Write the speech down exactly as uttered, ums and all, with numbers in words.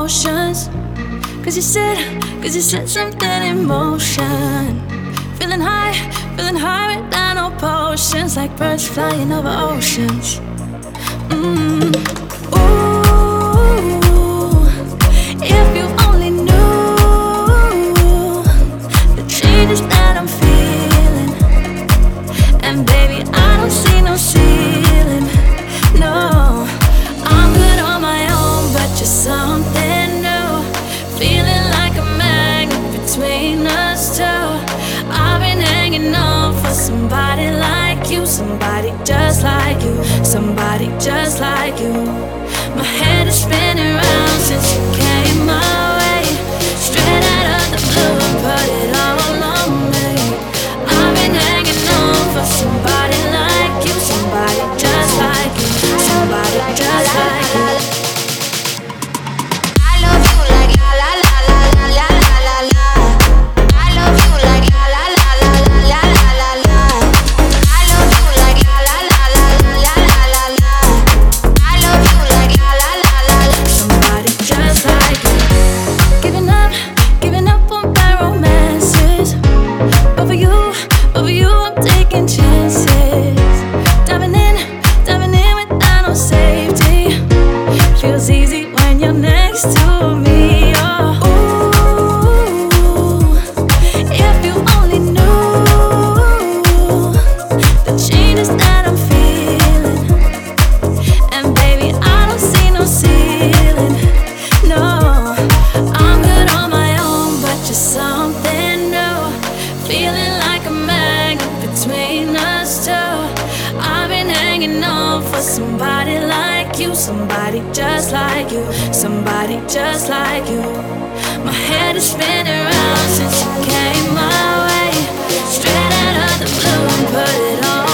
emotions. Cause you said, cause you set something in motion. Feeling high, feeling high without no potions. Like birds flying over oceans. Mm. Ooh, if you only knew the changes that I'm feeling. And baby, I don't see no ceiling. No, I'm good on my own, but you're something new. Feeling like a magnet between us two. I've been hanging on for somebody like you. Somebody just like you. Somebody just like you. My head is spinning round since you came my way. Straight out of the blue, put it all on me. I've been hanging on for somebody like you. Somebody just like you. Somebody just like you. I love you like la la la la la la la la. I love you like la la la la la la la la. I love you like la la la la la la la la. I love you like la la la la la. Somebody just like you. Giving up, giving up on bad romances. But for you, but for you I'm taking chances. Diving in, diving in without no safety. Feels easy when you're next to me. Oh, ooh, if you only knew the changes that I'm feeling. And baby, I don't see no ceiling. No, I'm good on my own, but you're something new. Feeling like a magnet between us two. I've been hanging on for somebody like you. Somebody just like you. Somebody just like you. My head is spinning round since you came my way. Straight out of the blue and put it on